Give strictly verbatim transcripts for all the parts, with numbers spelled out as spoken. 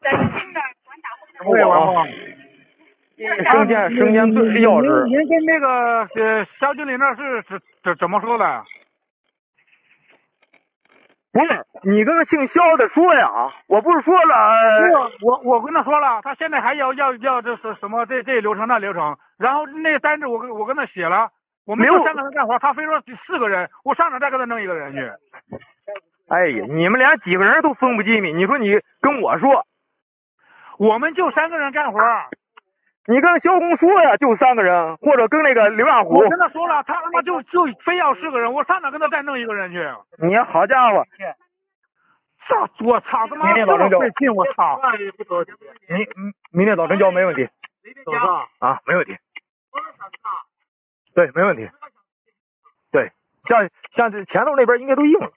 对，王工。 生前生前最要是。 您跟那个呃肖经理那是怎怎怎么说的？ 不是，你跟姓肖的说呀，我不是说了， 我我跟他说了，他现在还要要要这是什么这这流程那流程，然后那单子我跟我跟他写了，我们就三个人干活，他非说四个人，我上哪再给他弄一个人去？ 哎呀，你们连几个人都分不机密，你说你跟我说， 我们就三个人干活。 你跟肖工说呀，就三个人，或者跟那个刘亚虎。 我跟他说了，他他妈就就非要四个人，我上哪跟他再弄一个人去？ 你好家伙！ 这我操他妈！ 明天早晨交， 费劲我操！ 明明天早晨交没问题。 走吧。 啊，没问题。对，没问题。对，像像这前头那边应该都硬了。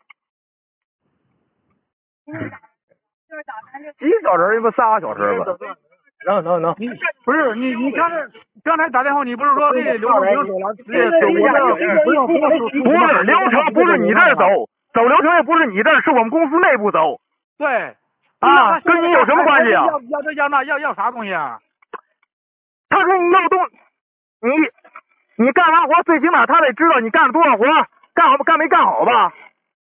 几个小时？也不仨小时吧？能能能， 不是你你刚才刚才打电话，你不是说这流程不用走了，直接走我这不用不用不是流程，不是你这儿走，走流程也不是你这儿，是我们公司内部走。 对， 啊，跟你有什么关系啊？ 要要这要那要要啥东西啊？ 他说你要东，你你干完活最起码他得知道你干了多少活，干好干没干好吧？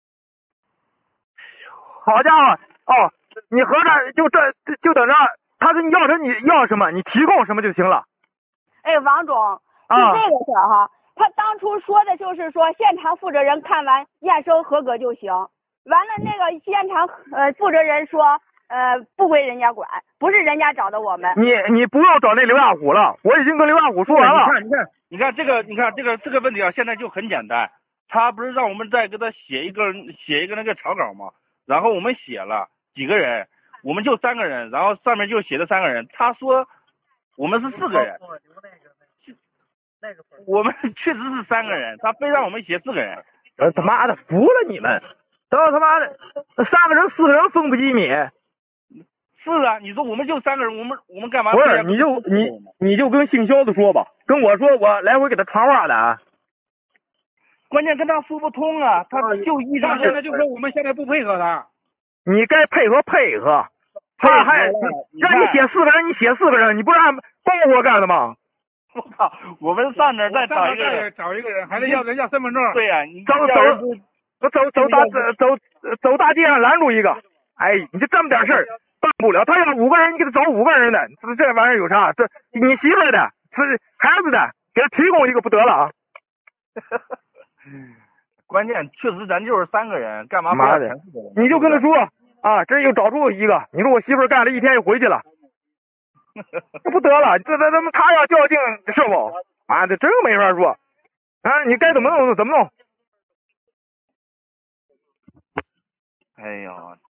好家伙，哦，你合着就这就等着。他说你要什么你要什么，你提供什么就行了。 哎，王总，是这个事儿哈。他当初说的就是说，现场负责人看完验收合格就行。完了，那个现场呃负责人说，呃不归人家管，不是人家找的我们。 你你不用找那刘亚虎了，我已经跟刘亚虎说完了。 你看你看你看这个你看这个这个问题啊，现在就很简单。他不是让我们再给他写一个写一个那个草稿吗？然后我们写了几个人。我们就三个人，然后上面就写的三个人。他说我们是四个人，我们确实是三个人，他非让我们写四个人。 呃，他妈的服了你们！都他妈的三个人四个人分不机密。 是啊，你说我们就三个人，我们我们干嘛？ 不是，你就你你就跟姓肖的说吧，跟我说我来回给他传话的啊。 关键跟他说不通啊，他就一直现在就说我们现在不配合他。 你该配合配合，他还让你写四个人，你写四个人，你不是按包活干的吗？ 我操，我们上那儿再找一个人，找一个人，还得要人要身份证。 对呀、啊，你走走走走大走走走大街上拦住一个，哎，你就这么点事儿办不了。他要五个人，你给他找五个人的，这这玩意儿有啥？这你媳妇的，是孩子的，给他提供一个不得了啊？ 关键确实咱就是三个人，干嘛不妈的？你就跟他说啊，这又找出一个，你说我媳妇干了一天又回去了，这不得了？这这他妈他要较劲是不？妈的，真没法说啊！你该怎么弄怎么弄。 哎呦。